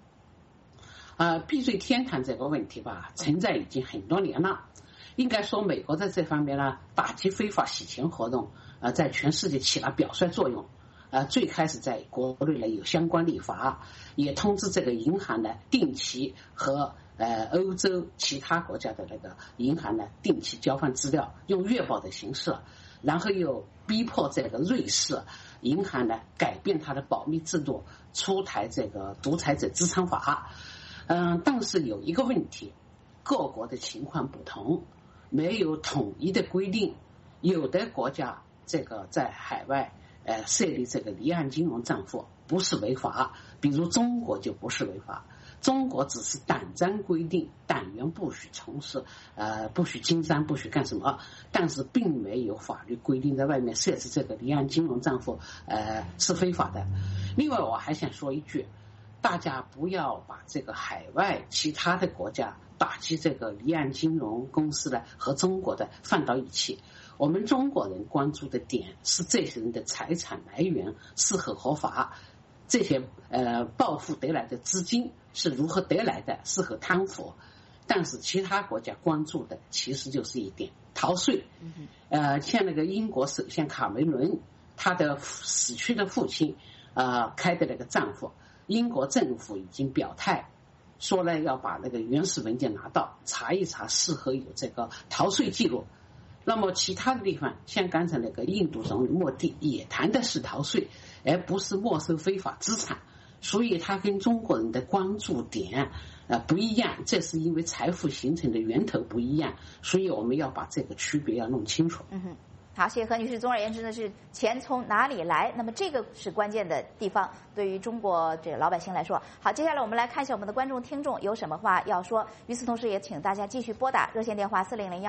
避税天堂这个问题吧，存在已经很多年了。应该说，美国在这方面呢，打击非法洗钱活动，在全世界起了表率作用。最开始在国内呢有相关立法，也通知这个银行呢定期和欧洲其他国家的那个银行呢定期交换资料，用月报的形式，然后又逼迫这个瑞士银行呢改变它的保密制度，出台这个独裁者资产法。但是有一个问题，各国的情况不同，没有统一的规定。有的国家这个在海外设立这个离岸金融账户不是违法，比如中国就不是违法。中国只是党章规定党员不许从事不许经商，不许干什么，但是并没有法律规定在外面设置这个离岸金融账户是非法的。另外我还想说一句，大家不要把这个海外其他的国家打击这个离岸金融公司的和中国的放到一起。我们中国人关注的点是这些人的财产来源是否合法，这些暴富得来的资金是如何得来的，是否贪腐。但是其他国家关注的其实就是一点逃税。像那个英国首相卡梅伦，他的死去的父亲开的那个账户，英国政府已经表态说呢，要把那个原始文件拿到查一查，是否有这个逃税记录。那么其他的地方，像刚才那个印度总理莫迪也谈的是逃税，而不是没收非法资产，所以他跟中国人的关注点不一样，这是因为财富形成的源头不一样，所以我们要把这个区别要弄清楚。 好，谢谢何女士。总而言之呢，是钱从哪里来，那么这个是关键的地方，对于中国这老百姓来说。好，接下来我们来看一下我们的观众听众有什么话要说。与此同时，也请大家继续拨打热线电话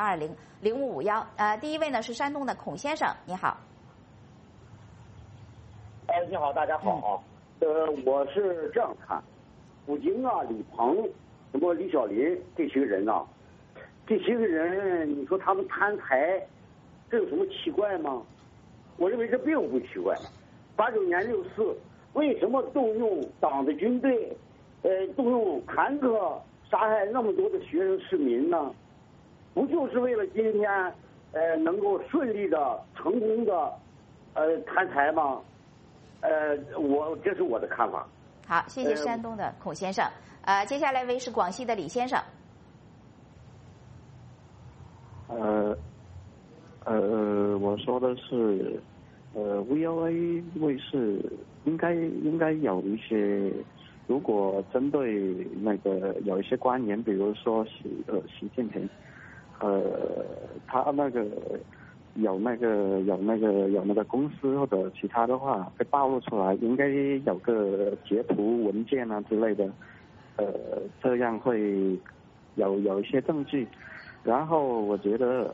400-120-0551。第一位呢是山东的孔先生，你好。 你好，大家好。我是这样看，普京啊、李鹏、什么李小林这些个人啊，这些个人，你说他们贪财，这有什么奇怪吗？我认为这并不奇怪。89年6·4，为什么动用党的军队，动用坦克杀害那么多的学生市民呢？不就是为了今天，能够顺利的、成功的，贪财吗？这是我的看法。 好，谢谢山东的孔先生。接下来为是广西的李先生。 我说的是， VOA 卫视应该有一些，如果针对那个有一些官员，比如说习近平，他那个有那个公司或者其他的话被暴露出来，应该有个截图文件啊之类的，这样会有一些证据。然后我觉得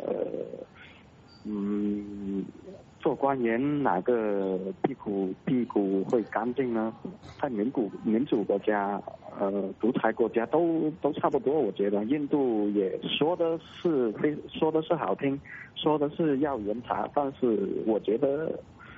做官员哪个屁股会干净呢？在民主国家，独裁国家都差不多。我觉得印度也说的是好听，说的是要严查，但是我觉得，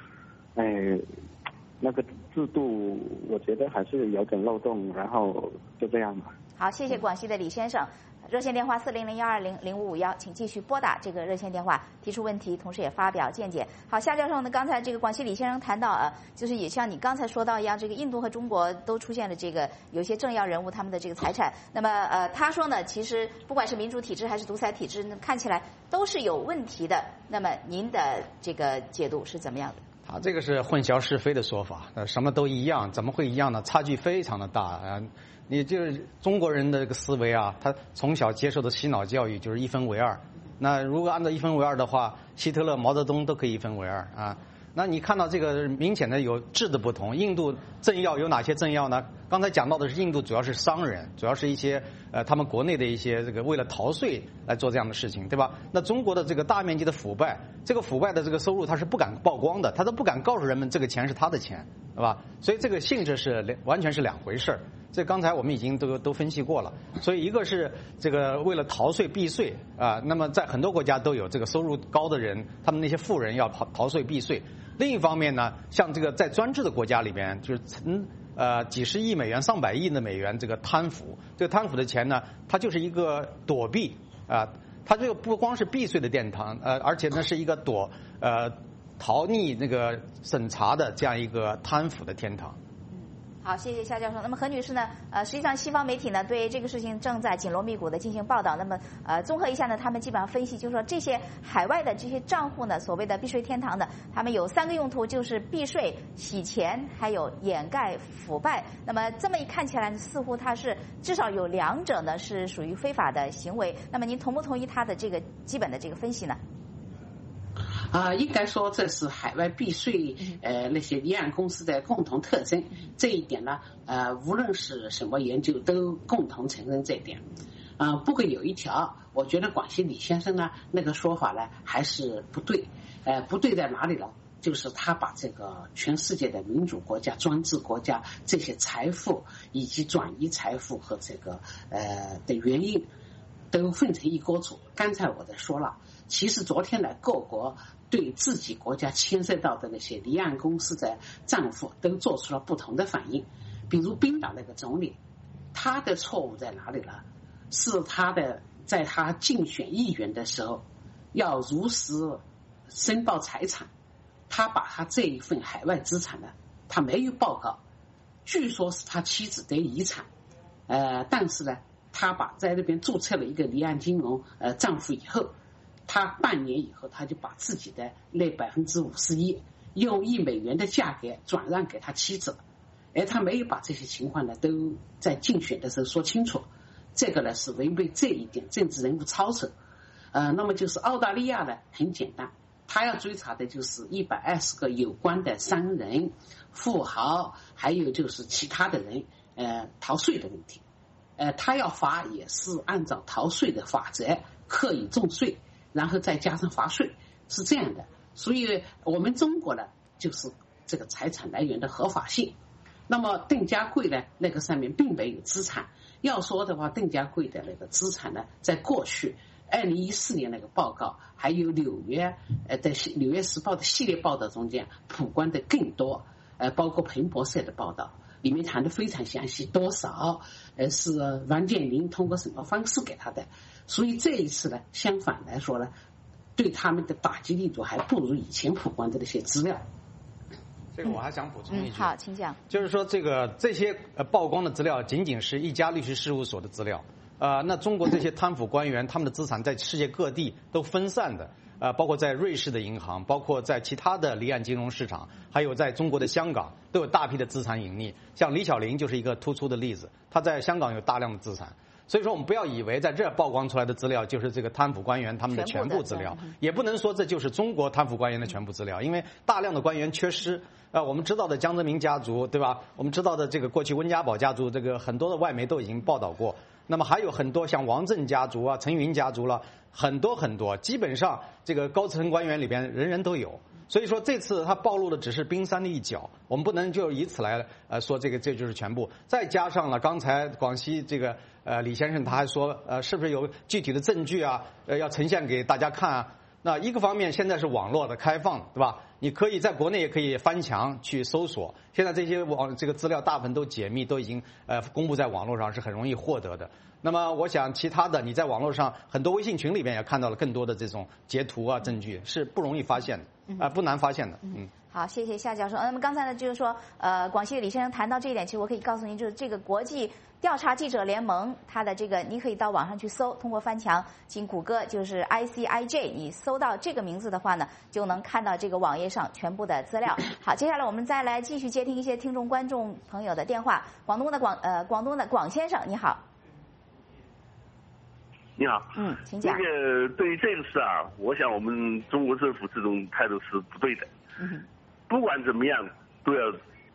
那个制度我觉得还是有点漏洞。然后就这样吧。 好，谢谢广西的李先生。热线电话4001200551，请继续拨打这个热线电话提出问题，同时也发表见解。好，夏教授呢，刚才这个广西李先生谈到就是也像你刚才说到一样，这个印度和中国都出现了这个有一些政要人物他们的这个财产。那么他说呢，其实不管是民主体制还是独裁体制，看起来都是有问题的。那么您的这个解读是怎么样的？ 这个是混淆是非的说法，什么都一样，怎么会一样呢？差距非常的大你就是中国人的这个思维他从小接受的洗脑教育就是一分为二。那如果按照一分为二的话，希特勒、毛泽东都可以一分为二那你看到这个明显的有质的不同。印度政要有哪些政要呢？刚才讲到的是印度主要是商人，主要是一些他们国内的一些这个为了逃税来做这样的事情，对吧？那中国的这个大面积的腐败，这个腐败的这个收入他是不敢曝光的，他都不敢告诉人们这个钱是他的钱，对吧？所以这个性质是完全是两回事。这刚才我们已经都分析过了。所以一个是这个为了逃税避税那么在很多国家都有这个收入高的人，他们那些富人要逃税避税。另一方面呢，像这个在专制的国家里边，就是几十亿美元、上百亿的美元这个贪腐，这个贪腐的钱呢，它就是一个躲避它这个不光是避税的殿堂而且呢是一个逃匿那个审查的这样一个贪腐的天堂。 好，谢谢夏教授。那么何女士呢？实际上西方媒体呢对这个事情正在紧锣密鼓的进行报道。那么综合一下呢，他们基本上分析就是说，这些海外的这些账户呢，所谓的避税天堂的，他们有3个用途，就是避税、洗钱，还有掩盖腐败。那么这么一看起来，似乎它是至少有2者呢是属于非法的行为。那么您同不同意他的这个基本的这个分析呢？ 应该说这是海外避税那些离岸公司的共同特征。这一点呢无论是什么研究都共同承认这一点。不过有一条，我觉得广西李先生呢那个说法呢还是不对。不对在哪里呢？就是他把这个全世界的民主国家、专制国家这些财富以及转移财富和这个的原因都混成一锅煮。刚才我在说了，其实昨天呢各国对自己国家牵涉到的那些离岸公司的账户都做出了不同的反应。比如冰岛那个总理，他的错误在哪里呢？是在他竞选议员的时候要如实申报财产，他把他这一份海外资产呢他没有报告。据说是他妻子得遗产但是呢他在那边注册了一个离岸金融账户以后，他半年以后他就把自己的那51%用1美元的价格转让给他妻子了。而他没有把这些情况呢都在竞选的时候说清楚，这个呢是违背这一点政治人物操守。那么就是澳大利亚呢很简单，他要追查的就是120个有关的商人、富豪，还有就是其他的人逃税的问题。他要罚也是按照逃税的法则，课以重税，然后再加上罚税，是这样的。所以我们中国呢就是这个财产来源的合法性。那么邓家贵呢那个上面并没有资产。要说的话，邓家贵的那个资产呢在过去2014年那个报告还有纽约时报的系列报道中间曝光的更多，包括彭博社的报道里面谈得非常详细，多少是王健林通过什么方式给他的。所以这一次呢相反来说呢，对他们的打击力度还不如以前曝光的那些资料。 这个我还想补充一句。 好，请讲。 就是说这些曝光的资料仅仅是一家律师事务所的资料那中国这些贪腐官员他们的资产在世界各地都分散的包括在瑞士的银行，包括在其他的离岸金融市场，还有在中国的香港，都有大批的资产隐匿。像李小玲就是一个突出的例子，她在香港有大量的资产。所以说，我们不要以为在这曝光出来的资料就是这个贪腐官员他们的全部资料，也不能说这就是中国贪腐官员的全部资料，因为大量的官员缺失。我们知道的江泽民家族，对吧？我们知道的这个过去温家宝家族，这个很多的外媒都已经报道过。那么还有很多像王震家族啊、陈云家族了，很多，基本上这个高层官员里边人人都有。所以说这次他暴露的只是冰山的一角，我们不能就以此来说这就是全部。再加上了刚才广西这个李先生他还说是不是有具体的证据啊要呈现给大家看啊？那一个方面现在是网络的开放，对吧？你可以在国内也可以翻墙去搜索，现在这些这个资料大部分都解密，都已经公布在网络上，是很容易获得的。那么我想其他的你在网络上很多微信群里面也看到了更多的这种截图啊证据，是不容易发现的，不难发现的。 好，谢谢夏教授。那么刚才呢，就是说，广西的李先生谈到这一点，其实我可以告诉您，就是这个国际调查记者联盟，它的这个你可以到网上去搜，通过翻墙进谷歌，就是 ICIJ， 你搜到这个名字的话呢，就能看到这个网页上全部的资料。好，接下来我们再来继续接听一些听众观众朋友的电话。广东的广先生，你好。 你好， 请讲。 这个对于这个事啊，我想我们中国政府这种态度是不对的。不管怎么样，都要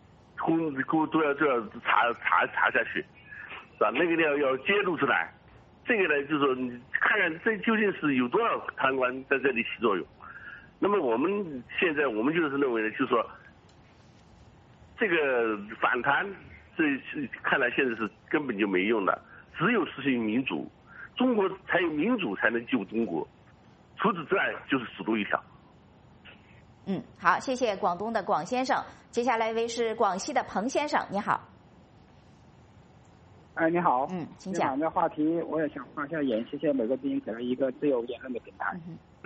查下去，是吧？那个要揭露出来。这个呢，就是说，你看看这究竟是有多少贪官在这里起作用。那么我们现在就是认为呢，就是说，这个反弹，这看来现在是根本就没用的，只有实行民主。中国才有民主才能救中国，除此之外就是死路一条。 好，谢谢广东的广先生。接下来一位是广西的彭先生，你好。 你好。 请讲。 这话题我也想发下言，谢谢美国之音给了一个自由言论的平台。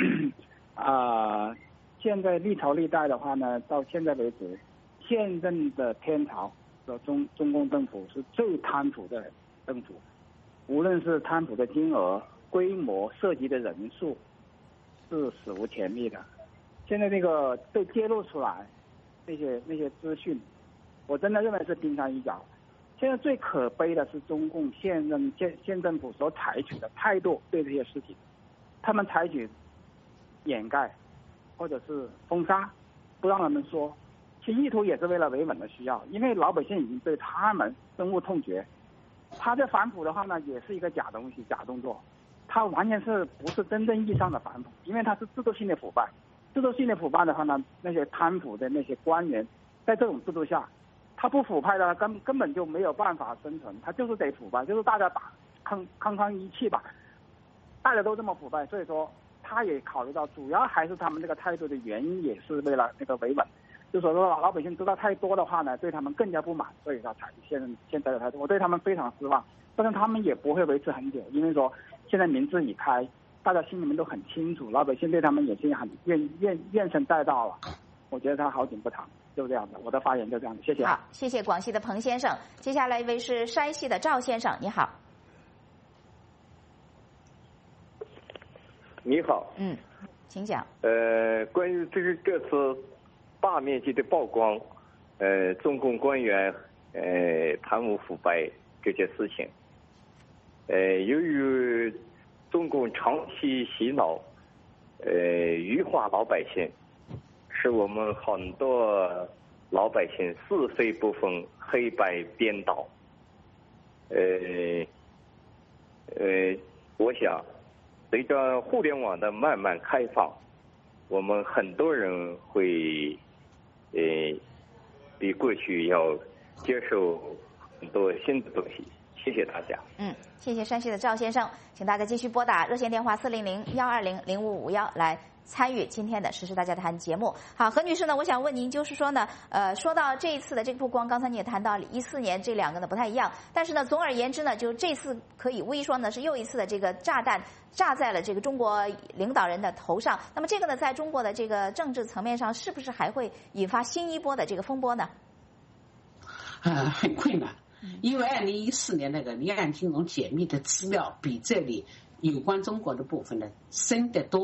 现在历朝历代的话呢，到现在为止，现任的天朝的中共政府是最贪腐的政府。无论是贪腐的金额、规模、涉及的人数，是史无前例的。现在这个被揭露出来，那些资讯，我真的认为是冰山一角。现在最可悲的是中共现政府所采取的态度对这些事情，他们采取掩盖或者是封杀，不让人们说，其意图也是为了维稳的需要，因为老百姓已经对他们深恶痛绝。他这反腐的话呢，也是一个假东西、假动作，他完全不是真正意义上的反腐，因为他是制度性的腐败。制度性的腐败的话呢，那些贪腐的那些官员，在这种制度下，他不腐败的根本就没有办法生存，他就是得腐败，就是大家抗一气吧，大家都这么腐败，所以说他也考虑到，主要还是他们这个态度的原因，也是为了那个维稳。就说老百姓知道太多的话呢，对他们更加不满，所以他采取现在的态度。我对他们非常失望，但是他们也不会维持很久，因为说现在民智已开，大家心里面都很清楚，老百姓对他们也是很怨声载道了。我觉得他好景不长，就这样的。我的发言就这样的，谢谢。 好，谢谢广西的彭先生。接下来一位是山西的赵先生，你好。 你好。 请讲。 关于这次大面积的曝光，中共官员贪污腐败这些事情，由于中共长期洗脑，愚化老百姓，使我们很多老百姓是非不分、黑白颠倒。我想随着互联网的慢慢开放，我们很多人会比过去要接受很多新的东西。谢谢大家。 谢谢山西的赵先生，请大家继续拨打热线电话400-120-0551来参与今天的时事大家谈节目。好，何女士呢，我想问您，就是说呢，说到这一次的这个曝光，刚才你也谈到14年这两个呢不太一样，但是呢，总而言之呢，就这次可以无疑说呢是又一次的这个炸弹炸在了这个中国领导人的头上。那么这个呢，在中国的这个政治层面上，是不是还会引发新一波的这个风波呢？ 很困难。因为2014年那个离岸金融解密的资料比这里有关中国的部分呢深得多，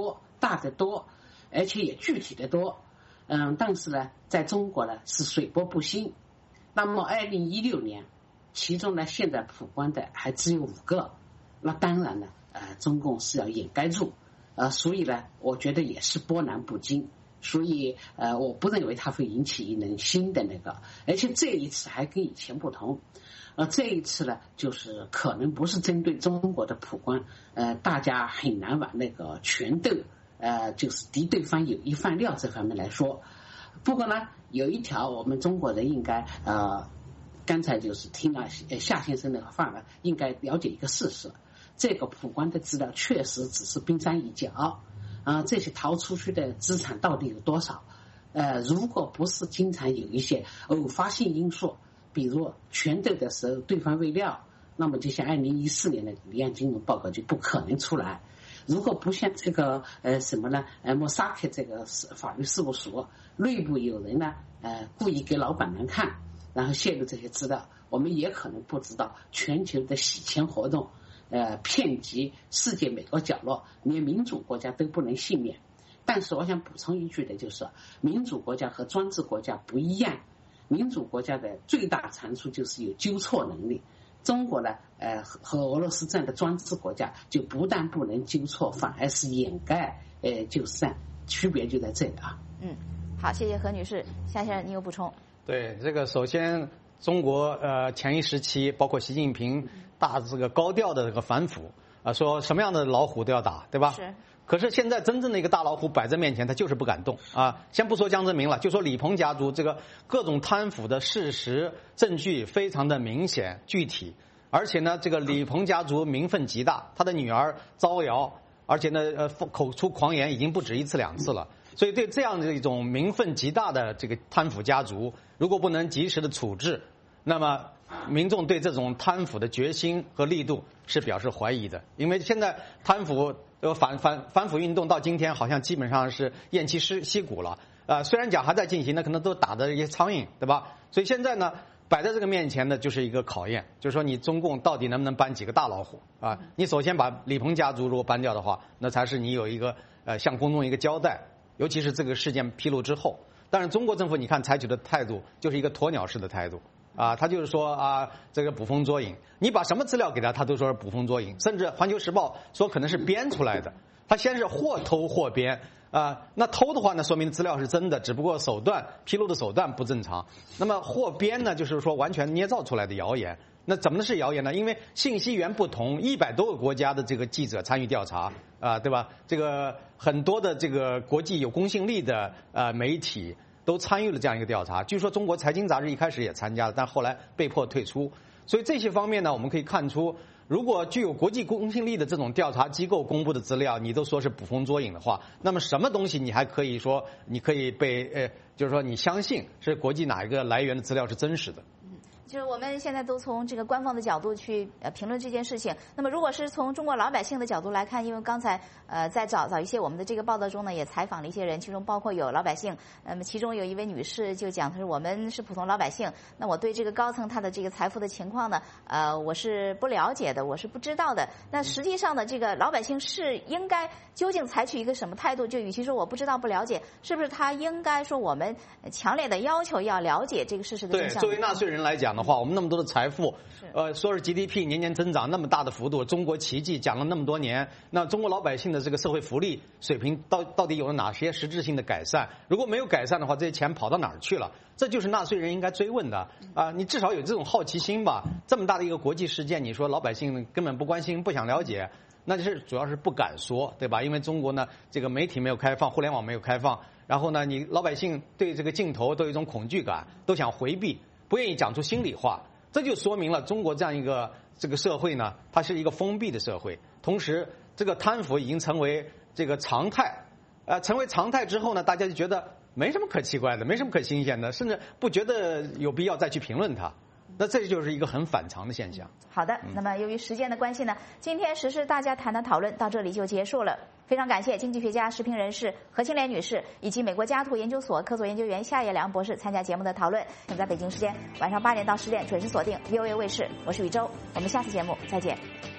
大得多，而且也具体得多。但是呢，在中国呢是水波不兴。那么2016年，其中呢现在曝光的还只有5个，那当然呢，中共是要掩盖住，所以呢，我觉得也是波澜不惊。所以我不认为它会引起一轮新的那个，而且这一次还跟以前不同。这一次呢，就是可能不是针对中国的曝光，大家很难往那个权斗，就是敌对方有一饭料这方面来说。不过呢，有一条我们中国人应该刚才就是听了夏先生的话呢，应该了解一个事实，这个曝光的资料确实只是冰山一角，这些逃出去的资产到底有多少？如果不是经常有一些偶发性因素，比如权斗的时候对方未料，那么就像2014年的离岸金融报告就不可能出来。如果不像这个什么呢莫萨克这个法律事务所内部有人呢故意给老板们看，然后泄露这些资料，我们也可能不知道全球的洗钱活动遍及世界每个角落，连民主国家都不能幸免。但是我想补充一句的就是，民主国家和专制国家不一样，民主国家的最大长处就是有纠错能力。中国呢，和俄罗斯这样的专制国家就不但不能纠错，反而是掩盖纠善，区别就在这里啊。 好，谢谢何女士。夏先生，你有补充？ 对，这个首先，中国前一时期，包括习近平这个高调的这个反腐说什么样的老虎都要打，对吧？ 是。 可是现在真正的一个大老虎摆在面前，他就是不敢动啊！先不说江泽民了，就说李鹏家族这个各种贪腐的事实证据非常的明显具体，而且呢，这个李鹏家族名分极大，他的女儿造谣，而且呢口出狂言已经不止1次2次了。所以对这样的一种名分极大的这个贪腐家族，如果不能及时的处置，那么民众对这种贪腐的决心和力度是表示怀疑的。因为现在贪腐反腐运动到今天好像基本上是偃旗息鼓了，虽然讲还在进行，那可能都打的一些苍蝇，对吧？所以现在呢，摆在这个面前的就是一个考验，就是说你中共到底能不能搬几个大老虎啊？你首先把李鹏家族如果搬掉的话，那才是你有一个向公众一个交代，尤其是这个事件披露之后。但是中国政府你看采取的态度就是一个鸵鸟式的态度。他就是说这个捕风捉影，你把什么资料给他都说是捕风捉影，甚至《环球时报》说可能是编出来的。他先是或偷或编那偷的话呢，说明资料是真的，只不过披露的手段不正常。那么或编呢，就是说完全捏造出来的谣言。那怎么是谣言呢？因为信息源不同，100多个国家的这个记者参与调查对吧？这个很多的这个国际有公信力的媒体都参与了这样一个调查，据说中国财经杂志一开始也参加了，但后来被迫退出。所以这些方面呢，我们可以看出，如果具有国际公信力的这种调查机构公布的资料，你都说是捕风捉影的话，那么什么东西你还可以说你可以被就是说你相信是国际哪一个来源的资料是真实的？ 就是我们现在都从这个官方的角度去评论这件事情。那么如果是从中国老百姓的角度来看，因为刚才在早一些我们的这个报道中呢，也采访了一些人，其中包括有老百姓。那么其中有一位女士就讲，她说我们是普通老百姓，那我对这个高层他的这个财富的情况呢，我是不了解的，我是不知道的。那实际上呢，这个老百姓是应该究竟采取一个什么态度？就与其说我不知道不了解，是不是他应该说我们强烈的要求要了解这个事实的真相？ 对，作为纳税人来讲的话，我们那么多的财富，说是 GDP 年年增长那么大的幅度，中国奇迹讲了那么多年，那中国老百姓的这个社会福利水平到底有了哪些实质性的改善？如果没有改善的话，这些钱跑到哪儿去了？这就是纳税人应该追问的你至少有这种好奇心吧？这么大的一个国际事件，你说老百姓根本不关心、不想了解，那就是主要是不敢说，对吧？因为中国呢，这个媒体没有开放，互联网没有开放，然后呢，你老百姓对这个镜头都有一种恐惧感，都想回避，不愿意讲出心里话。这就说明了中国这样一个这个社会呢，它是一个封闭的社会，同时这个贪腐已经成为这个常态，成为常态之后呢，大家就觉得没什么可奇怪的，没什么可新鲜的，甚至不觉得有必要再去评论它。那这就是一个很反常的现象。 好的，那么由于时间的关系呢，今天时事大家谈的讨论到这里就结束了。非常感谢经济学家、时评人士何清莲女士以及美国加图研究所客座研究员夏叶良博士参加节目的讨论。我们在北京时间晚上8点到10点准时锁定 VOA 卫视，我是宇宙，我们下次节目再见。